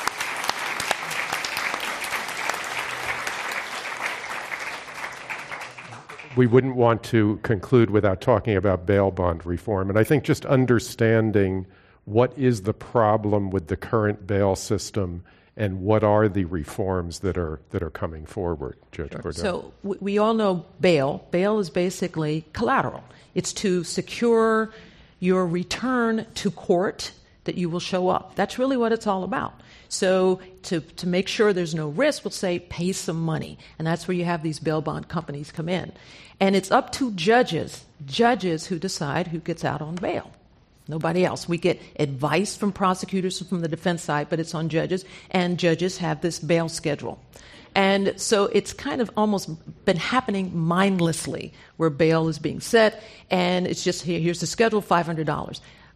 We wouldn't want to conclude without talking about bail bond reform. And I think just understanding what is the problem with the current bail system and what are the reforms that are coming forward, Judge Cordell. So we all know bail. Bail is basically collateral. It's to secure your return to court that you will show up. That's really what it's all about. So to make sure there's no risk, we'll say pay some money. And that's where you have these bail bond companies come in. And it's up to judges who decide who gets out on bail. Nobody else. We get advice from prosecutors from the defense side, but it's on judges, and judges have this bail schedule. And so it's kind of almost been happening mindlessly, where bail is being set, and it's just, here's the schedule, $500.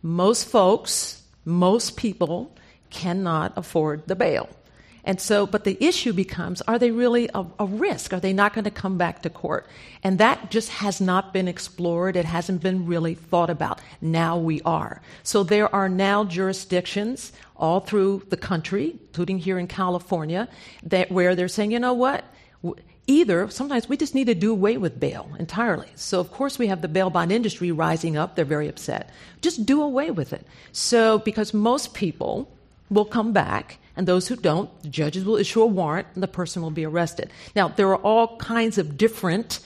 Most people cannot afford the bail. And so, but the issue becomes, are they really a risk? Are they not going to come back to court? And that just has not been explored. It hasn't been really thought about. Now we are. So there are now jurisdictions all through the country, including here in California, where they're saying, you know what? Either, sometimes we just need to do away with bail entirely. So, of course, we have the bail bond industry rising up. They're very upset. Just do away with it. So, because most people will come back, and those who don't, the judges will issue a warrant, and the person will be arrested. Now, there are all kinds of different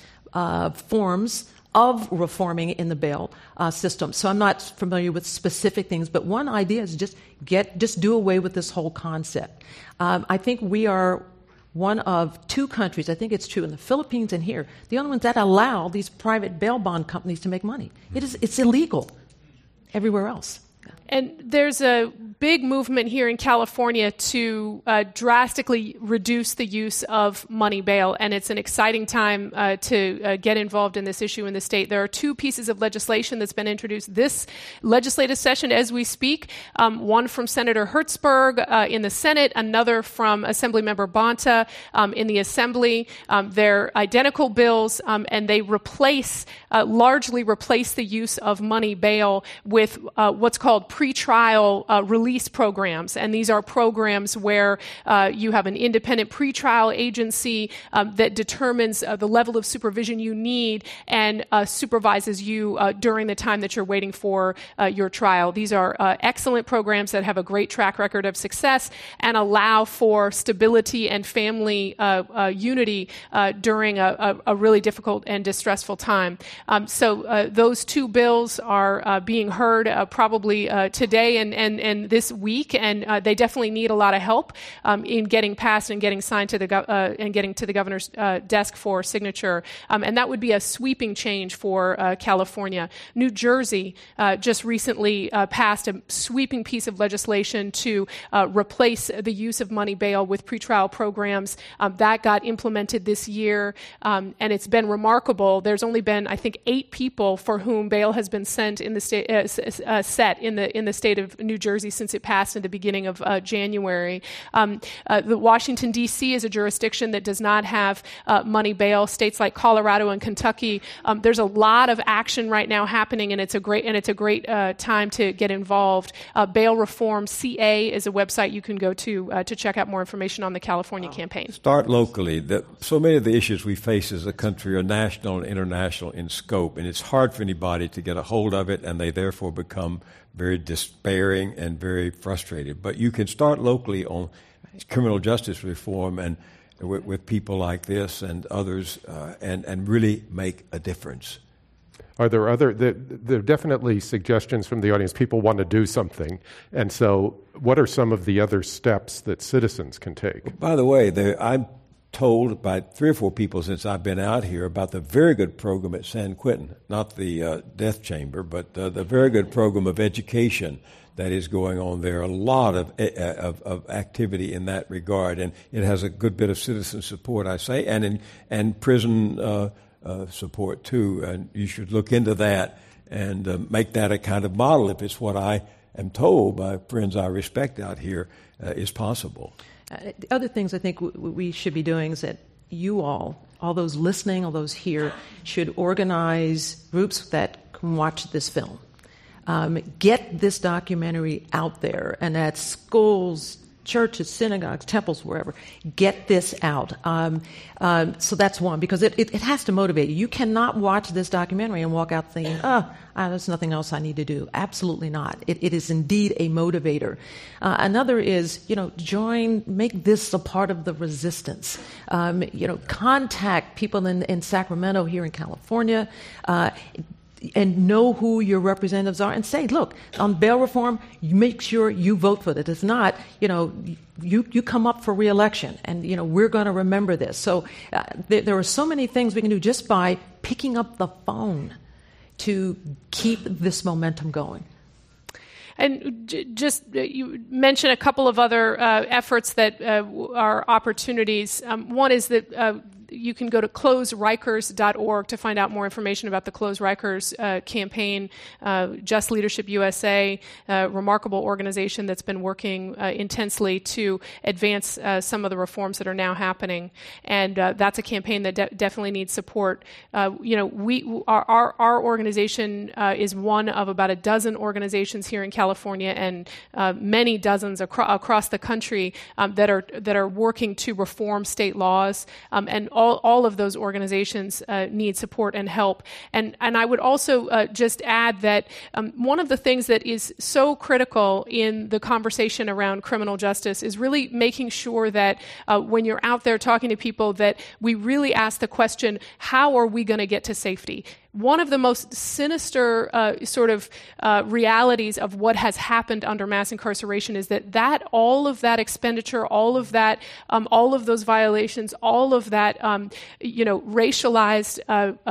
forms of reforming in the bail system. So I'm not familiar with specific things, but one idea is just do away with this whole concept. I think we are one of two countries, I think it's true in the Philippines and here, the only ones that allow these private bail bond companies to make money. It's illegal everywhere else. And there's a big movement here in California to drastically reduce the use of money bail, and it's an exciting time to get involved in this issue in the state. There are two pieces of legislation that's been introduced this legislative session as we speak, one from Senator Hertzberg in the Senate, another from Assemblymember Bonta in the Assembly. They're identical bills, and they largely replace the use of money bail with what's called pretrial release programs. And these are programs where you have an independent pretrial agency that determines the level of supervision you need and supervises you during the time that you're waiting for your trial. These are excellent programs that have a great track record of success and allow for stability and family unity during a really difficult and distressful time. So those two bills are being heard probably today and this week, and they definitely need a lot of help in getting passed and getting signed to and getting to the governor's desk for signature. And that would be a sweeping change for California. New Jersey just recently passed a sweeping piece of legislation to replace the use of money bail with pretrial programs. That got implemented this year, and it's been remarkable. There's only been, I think, 8 people for whom bail has been sent in the state set in the state of New Jersey since it passed in the beginning of January. The Washington, D.C. is a jurisdiction that does not have money bail. States like Colorado and Kentucky, there's a lot of action right now happening, and it's a great time to get involved. Bail Reform CA is a website you can go to check out more information on the California campaign. Start locally. So many of the issues we face as a country are national and international in scope, and it's hard for anybody to get a hold of it, and they therefore become very despairing and very frustrated. But you can start locally on criminal justice reform and with people like this and others and really make a difference. Are there there are definitely suggestions from the audience. People want to do something. And so what are some of the other steps that citizens can take? By the way, I'm told by 3 or 4 people since I've been out here about the very good program at San Quentin, not the death chamber, but the very good program of education that is going on there. A lot of activity in that regard, and it has a good bit of citizen support, I say, and prison support too. And you should look into that and make that a kind of model if it's what I am told by friends I respect out here is possible. The other things I think we should be doing is that you all those listening, all those here, should organize groups that can watch this film. Get this documentary out there, and at schools, churches, synagogues, temples, wherever. Get this out. So that's one, because it has to motivate you. You cannot watch this documentary and walk out thinking, there's nothing else I need to do. Absolutely not. It is indeed a motivator. Another is, make this a part of the resistance. Contact people in Sacramento, here in California, and know who your representatives are, and say, look, on bail reform, you make sure you vote for it. If not, you come up for re-election, and we're going to remember this. So there are so many things we can do just by picking up the phone to keep this momentum going. And just you mentioned a couple of other efforts that are opportunities. One is that you can go to closerikers.org to find out more information about the Close Rikers campaign. Just Leadership USA, a remarkable organization that's been working intensely to advance some of the reforms that are now happening. And that's a campaign that definitely needs support. Our organization is one of about a dozen organizations here in California and many dozens across the country that are working to reform state laws, and all of those organizations need support and help. And I would also just add that one of the things that is so critical in the conversation around criminal justice is really making sure that when you're out there talking to people that we really ask the question, how are we going to get to safety? One of the most sinister realities of what has happened under mass incarceration is that all of that expenditure, all of those violations, all of that racialized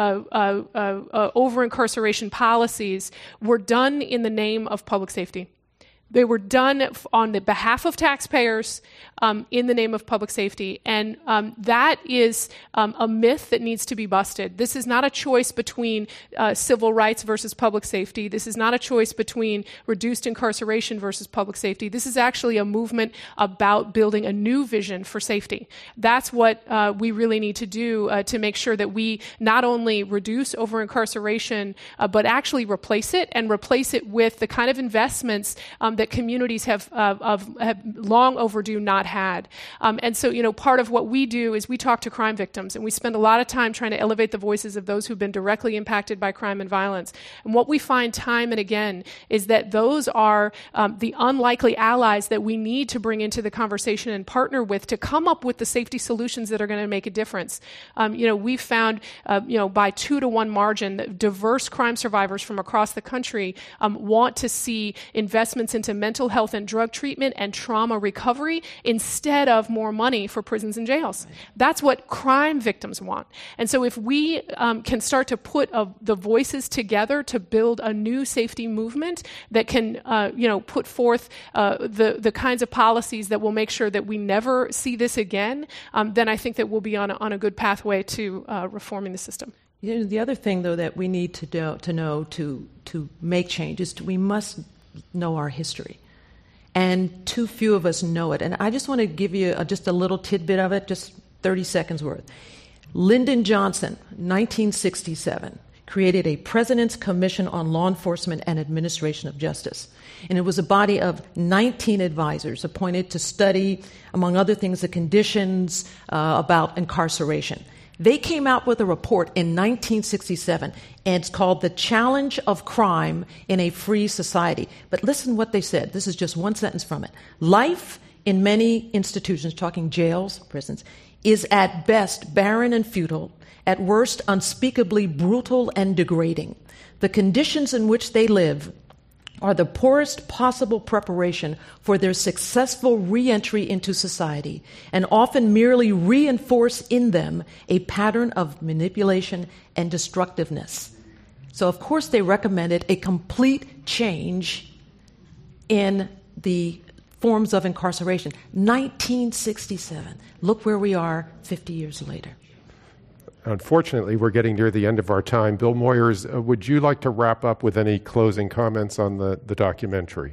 over-incarceration policies were done in the name of public safety. They were done on the behalf of taxpayers in the name of public safety. And that is a myth that needs to be busted. This is not a choice between civil rights versus public safety. This is not a choice between reduced incarceration versus public safety. This is actually a movement about building a new vision for safety. That's what we really need to do to make sure that we not only reduce over-incarceration, but actually replace it with the kind of investments that communities have long overdue not had. And so, part of what we do is we talk to crime victims, and we spend a lot of time trying to elevate the voices of those who've been directly impacted by crime and violence. And what we find time and again is that those are the unlikely allies that we need to bring into the conversation and partner with to come up with the safety solutions that are going to make a difference. We've found, by 2-to-1 margin, that diverse crime survivors from across the country want to see investments into mental health and drug treatment and trauma recovery instead of more money for prisons and jails. That's what crime victims want. And so if we can start to put the voices together to build a new safety movement that can put forth the kinds of policies that will make sure that we never see this again, then I think that we'll be on a good pathway to reforming the system. The other thing, though, that we need to know to make change is we must know our history. And too few of us know it. And I just want to give you just a little tidbit of it, just 30 seconds worth. Lyndon Johnson, 1967, created a President's Commission on Law Enforcement and Administration of Justice. And it was a body of 19 advisors appointed to study, among other things, the conditions about incarceration. They came out with a report in 1967, and it's called The Challenge of Crime in a Free Society. But listen what they said. This is just one sentence from it. Life in many institutions, talking jails, prisons, is at best barren and futile, at worst unspeakably brutal and degrading. The conditions in which they live are the poorest possible preparation for their successful re-entry into society and often merely reinforce in them a pattern of manipulation and destructiveness. So, of course, they recommended a complete change in the forms of incarceration. 1967. Look where we are 50 years later. Unfortunately, we're getting near the end of our time. Bill Moyers, would you like to wrap up with any closing comments on the documentary?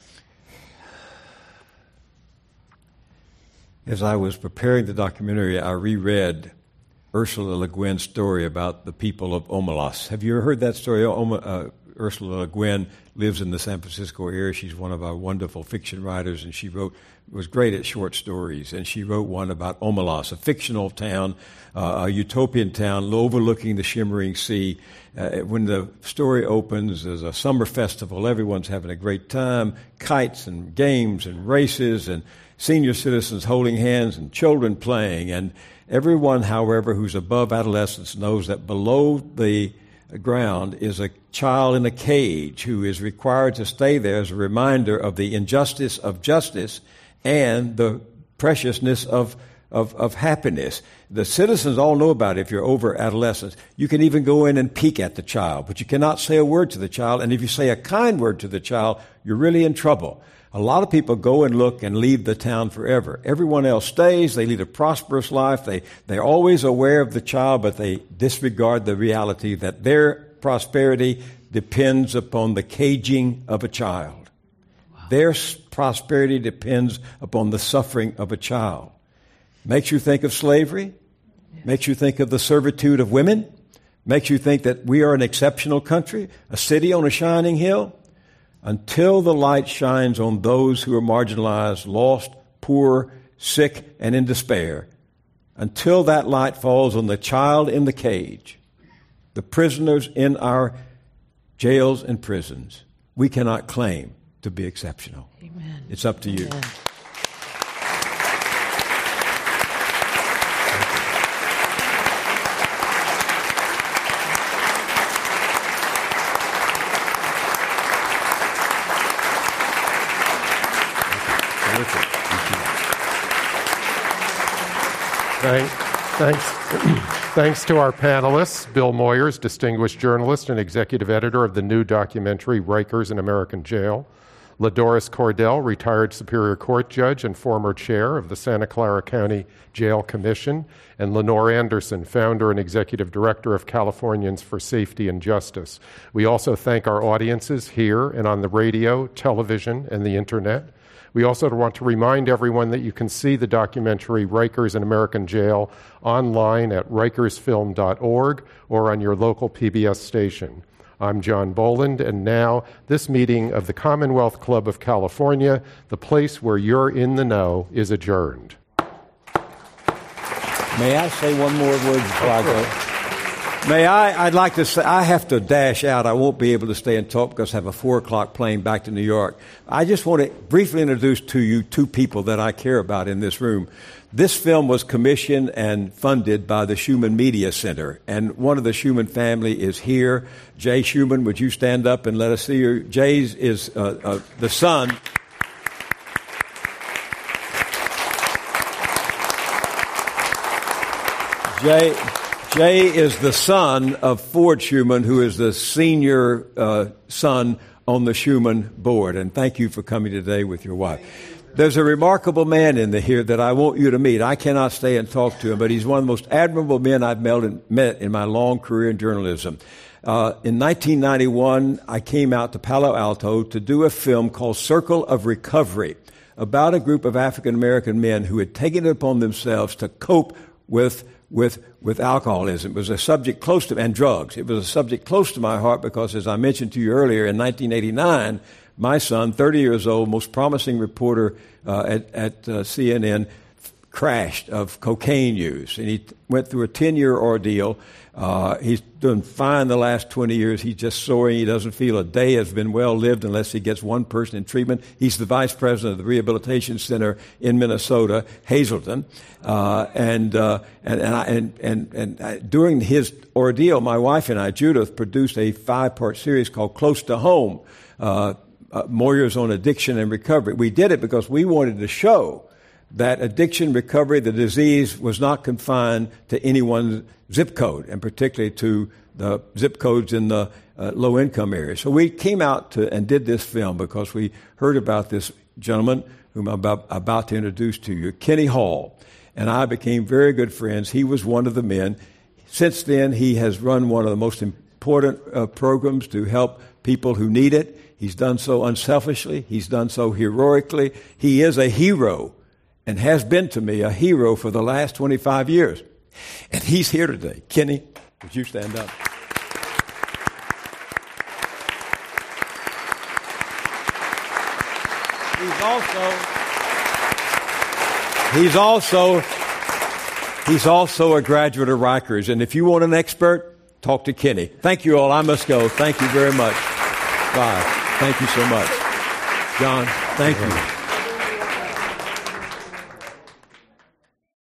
As I was preparing the documentary, I reread Ursula Le Guin's story about the people of Omelas. Have you ever heard that story? Ursula Le Guin lives in the San Francisco area. She's one of our wonderful fiction writers, and she was great at short stories. And she wrote one about Omelas, a fictional town, a utopian town overlooking the shimmering sea. When the story opens, there's a summer festival. Everyone's having a great time, kites and games and races and senior citizens holding hands and children playing. And everyone, however, who's above adolescence knows that below the ground is a child in a cage who is required to stay there as a reminder of the injustice of justice and the preciousness of happiness. The citizens all know about it if you're over adolescence. You can even go in and peek at the child, but you cannot say a word to the child, and if you say a kind word to the child, you're really in trouble. A lot of people go and look and leave the town forever. Everyone else stays. They lead a prosperous life. They're always aware of the child, but they disregard the reality that their prosperity depends upon the caging of a child. Wow. Their prosperity depends upon the suffering of a child. Makes you think of slavery. Yes. Makes you think of the servitude of women. Makes you think that we are an exceptional country, a city on a shining hill. Until the light shines on those who are marginalized, lost, poor, sick, and in despair, until that light falls on the child in the cage, the prisoners in our jails and prisons, we cannot claim to be exceptional. Amen. It's up to you. Amen. Thanks to our panelists, Bill Moyers, distinguished journalist and executive editor of the new documentary, Rikers in American Jail, LaDoris Cordell, retired Superior Court judge and former chair of the Santa Clara County Jail Commission, and Lenore Anderson, founder and executive director of Californians for Safety and Justice. We also thank our audiences here and on the radio, television, and the internet. We also want to remind everyone that you can see the documentary Rikers in American Jail online at rikersfilm.org or on your local PBS station. I'm John Boland, and now this meeting of the Commonwealth Club of California, the place where you're in the know, is adjourned. May I say one more word before I go? I'd like to say, I have to dash out. I won't be able to stay and talk because I have a 4 o'clock plane back to New York. I just want to briefly introduce to you two people that I care about in this room. This film was commissioned and funded by the Schumann Media Center, and one of the Schumann family is here. Jay Schumann, would you stand up and let us see you? Jay is the son. Jay is the son of Ford Schumann, who is the senior son on the Schumann board. And thank you for coming today with your wife. There's a remarkable man in here that I want you to meet. I cannot stay and talk to him, but he's one of the most admirable men I've met in my long career in journalism. In 1991, I came out to Palo Alto to do a film called Circle of Recovery about a group of African-American men who had taken it upon themselves to cope with alcoholism. It was a subject close to, and drugs. It was a subject close to my heart because, as I mentioned to you earlier, in 1989, my son, 30 years old, most promising reporter at CNN, crashed of cocaine use. And he went through a 10-year ordeal. He's doing fine the last 20 years. He's just soaring. He doesn't feel a day has been well lived unless he gets one person in treatment. He's the vice president of the Rehabilitation Center in Minnesota, Hazleton. And during his ordeal, my wife and I, Judith, produced a 5-part series called Close to Home. Moyers on Addiction and Recovery. We did it because we wanted to show that addiction recovery, the disease, was not confined to any one zip code, and particularly to the zip codes in the low-income areas. So we came out and did this film because we heard about this gentleman whom I'm about to introduce to you, Kenny Hall. And I became very good friends. He was one of the men. Since then, he has run one of the most important programs to help people who need it. He's done so unselfishly. He's done so heroically. He is a hero and has been to me a hero for the last 25 years. And he's here today. Kenny, would you stand up? He's also a graduate of Rikers. And if you want an expert, talk to Kenny. Thank you all. I must go. Thank you very much. Bye. Thank you so much. John, thank you.